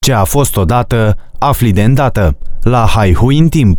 Ce a fost odată, afli de îndată. La Haihui în timp.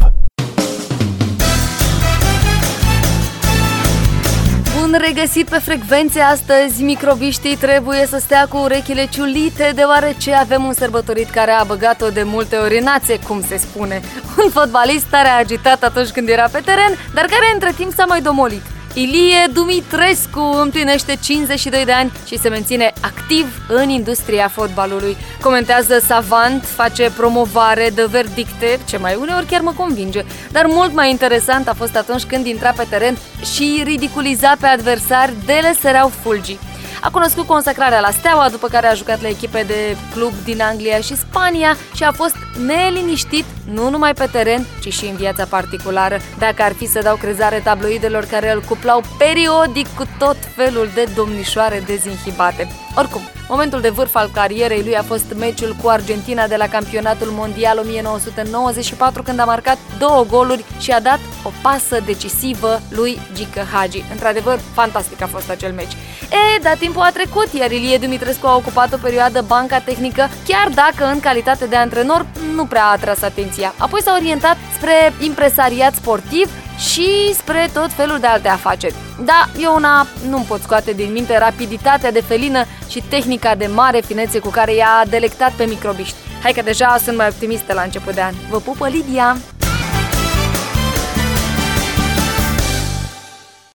Bun regăsit pe frecvențe. Astăzi microbiștii trebuie să stea cu urechile ciulite, deoarece avem un sărbătorit care a băgat-o de multe ori în ațe, cum se spune. Un fotbalist tare agitat atunci când era pe teren, dar care între timp s-a mai domolit. Ilie Dumitrescu împlinește 52 de ani și se menține activ în industria fotbalului. Comentează savant, face promovare, dă verdicte, ce mai uneori chiar mă convinge. Dar mult mai interesant a fost atunci când intra pe teren și ridiculiza pe adversari de le săreau fulgii. A cunoscut consacrarea la Steaua, după care a jucat la echipe de club din Anglia și Spania și a fost neliniștit nu numai pe teren, ci și în viața particulară, dacă ar fi să dau crezare tabloidelor care îl cuplau periodic cu tot felul de domnișoare dezinhibate. Oricum, momentul de vârf al carierei lui a fost meciul cu Argentina de la Campionatul Mondial 1994, când a marcat 2 goluri și a dat o pasă decisivă lui Gică Hagi. Într-adevăr, fantastic a fost acel meci. Dar timpul a trecut, iar Ilie Dumitrescu a ocupat o perioadă banca tehnică, chiar dacă în calitate de antrenor nu prea a atras atenția. Apoi s-a orientat spre impresariat sportiv și spre tot felul de alte afaceri. Da, eu nu-mi pot scoate din minte rapiditatea de felină și tehnica de mare finețe cu care i-a delectat pe microbiști. Hai că deja sunt mai optimistă la început de an. Vă pupă, Lidia!